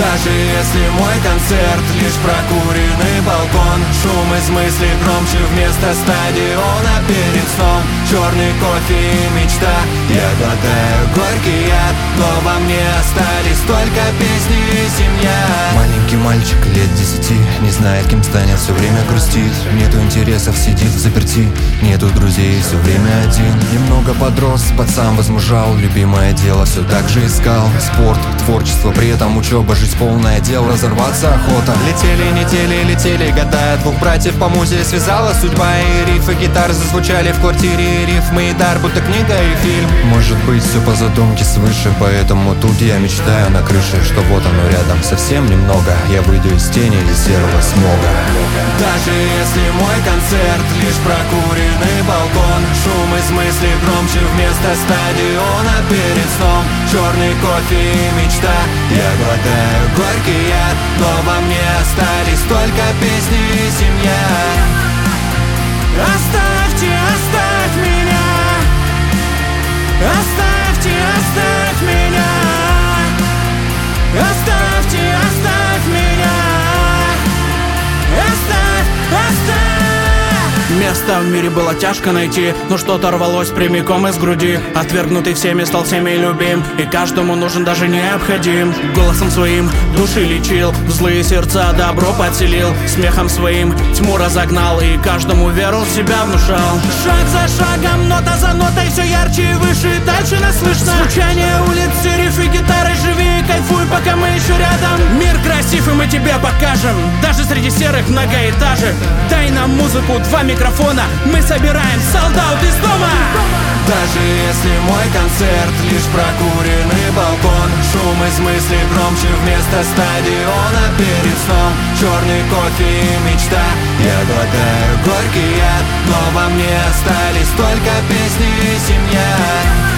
Даже если мой концерт лишь прокуренный балкон, шум из мыслей громче вместо стадиона перед сном. Черный кофе и мечта, я глотаю горький яд, но во мне остались только песни и семья. Маленький мальчик лет 10 не знает, кем станет, все время грустит. Нету интересов, сидит взаперти, нету друзей, все время один. Немного подрос, пацан возмужал, любимое дело все так же искал. Спорт, творчество, при этом учеба, жизнь полное дел, разорваться охота. Летели недели, летели года, двух братьев по музе связала судьба. И рифы гитары зазвучали в квартире, и рифмы и дар, будто книга и фильм. Может быть, все по задумке свыше, поэтому тут я мечтаю на крыше, что вот оно рядом, совсем немного, я выйду из тени и серого смога. Даже если мой концерт лишь прокуренный балкон, шум из мыслей громче вместо стадиона перед сном. Черный кофе и мечта, я глотаю горький яд, но во мне остались только песни и семья. Оставьте, оставь меня, оставьте, оставь меня, оставьте, оставь меня, оставь, оставь. Место в мире было тяжко найти, но что-то рвалось прямиком из груди. Отвергнутый всеми стал всеми любим, и каждому нужен даже необходим. Голосом своим души лечил, в злые сердца добро подселил. Смехом своим тьму разогнал, и каждому веру в себя внушал. Шаг за шагом, нота за нотой, все ярче и выше, и дальше нас слышно. Звучание улиц, рифы, гитары, живи и кайфуй, пока мы еще рядом. Мир красив, и мы тебе покажем, даже среди серых многоэтажек. Дай нам музыку, два микрофона, мы собираем солдат из дома. Даже если мой концерт лишь прокуренный балкон, шум из мыслей громче вместо стадиона перед сном. Черный кофе и мечта, я глотаю горький яд, но во мне остались только песни и семья.